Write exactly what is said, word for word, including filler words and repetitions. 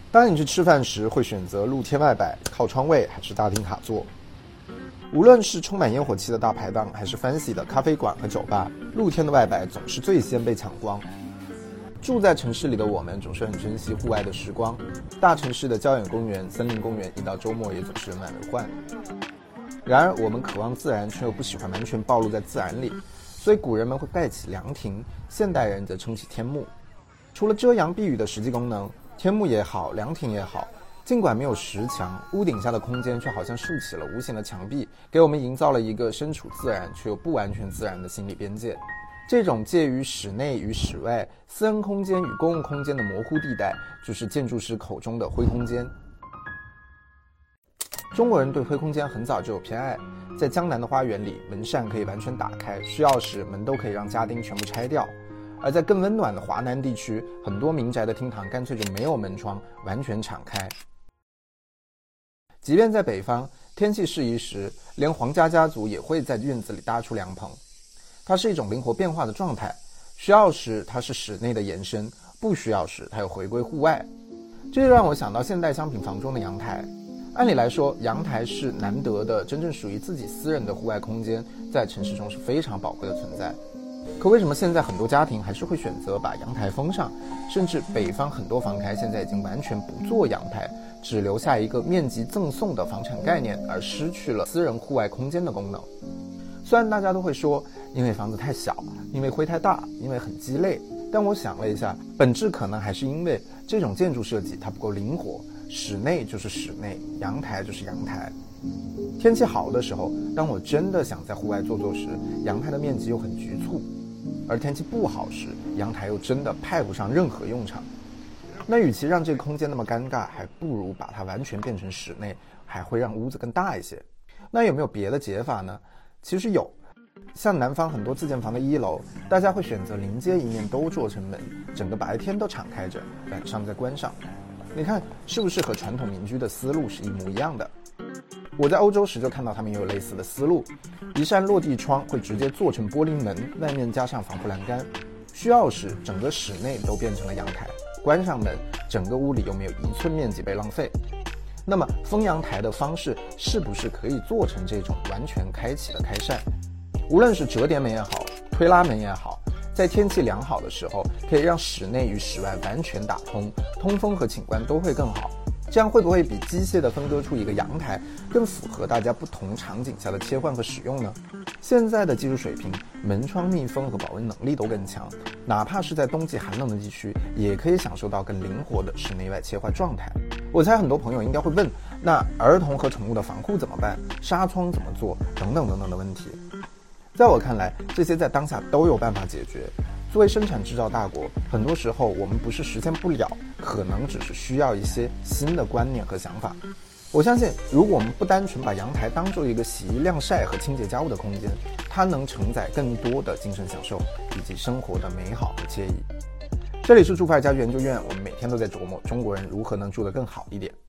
当你去吃饭时，会选择露天外摆、靠窗位还是大厅卡座？无论是充满烟火气的大排档，还是 fancy 的咖啡馆和酒吧，露天的外摆总是最先被抢光。住在城市里的我们总是很珍惜户外的时光，大城市的郊野公园、森林公园一到周末也总是人满为患。然而我们渴望自然，却又不喜欢完全暴露在自然里，所以古人们会盖起凉亭，现代人则撑起天幕。除了遮阳避雨的实际功能，天幕也好，凉亭也好，尽管没有石墙，屋顶下的空间却好像竖起了无形的墙壁，给我们营造了一个身处自然却又不完全自然的心理边界。这种介于室内与室外、私人空间与公共空间的模糊地带，就是建筑师口中的灰空间。中国人对灰空间很早就有偏爱，在江南的花园里，门扇可以完全打开，需要时门都可以让家丁全部拆掉。而在更温暖的华南地区，很多民宅的厅堂干脆就没有门窗，完全敞开。即便在北方，天气适宜时，连皇家家族也会在院子里搭出凉棚。它是一种灵活变化的状态，需要时它是室内的延伸，不需要时它又回归户外。这就让我想到现代商品房中的阳台。按理来说，阳台是难得的真正属于自己私人的户外空间，在城市中是非常宝贵的存在。可为什么现在很多家庭还是会选择把阳台封上，甚至北方很多房开现在已经完全不做阳台，只留下一个面积赠送的房产概念，而失去了私人户外空间的功能？虽然大家都会说因为房子太小，因为灰太大，因为很鸡肋，但我想了一下，本质可能还是因为这种建筑设计它不够灵活，室内就是室内，阳台就是阳台。天气好的时候，当我真的想在户外坐坐时，阳台的面积又很局促，而天气不好时，阳台又真的派不上任何用场。那与其让这个空间那么尴尬，还不如把它完全变成室内，还会让屋子更大一些。那有没有别的解法呢？其实有，像南方很多自建房的一楼，大家会选择临街一面都做成门，整个白天都敞开着，晚上再关上。你看是不是和传统民居的思路是一模一样的？我在欧洲时就看到他们也有类似的思路，一扇落地窗会直接做成玻璃门，外面加上防护栏杆，需要时整个室内都变成了阳台，关上门，整个屋里又没有一寸面积被浪费。那么封阳台的方式是不是可以做成这种完全开启的开扇？无论是折叠门也好，推拉门也好，在天气良好的时候，可以让室内与室外完全打通，通风和景观都会更好。这样会不会比机械的分割出一个阳台更符合大家不同场景下的切换和使用呢？现在的技术水平，门窗密封和保温能力都更强，哪怕是在冬季寒冷的地区，也可以享受到更灵活的室内外切换状态。我猜很多朋友应该会问，那儿童和宠物的防护怎么办？纱窗怎么做？等等等等的问题。在我看来，这些在当下都有办法解决。作为生产制造大国，很多时候我们不是实现不了，可能只是需要一些新的观念和想法。我相信，如果我们不单纯把阳台当做一个洗衣晾晒和清洁家务的空间，它能承载更多的精神享受以及生活的美好和惬意。这里是住富二家居研究院，我们每天都在琢磨中国人如何能住得更好一点。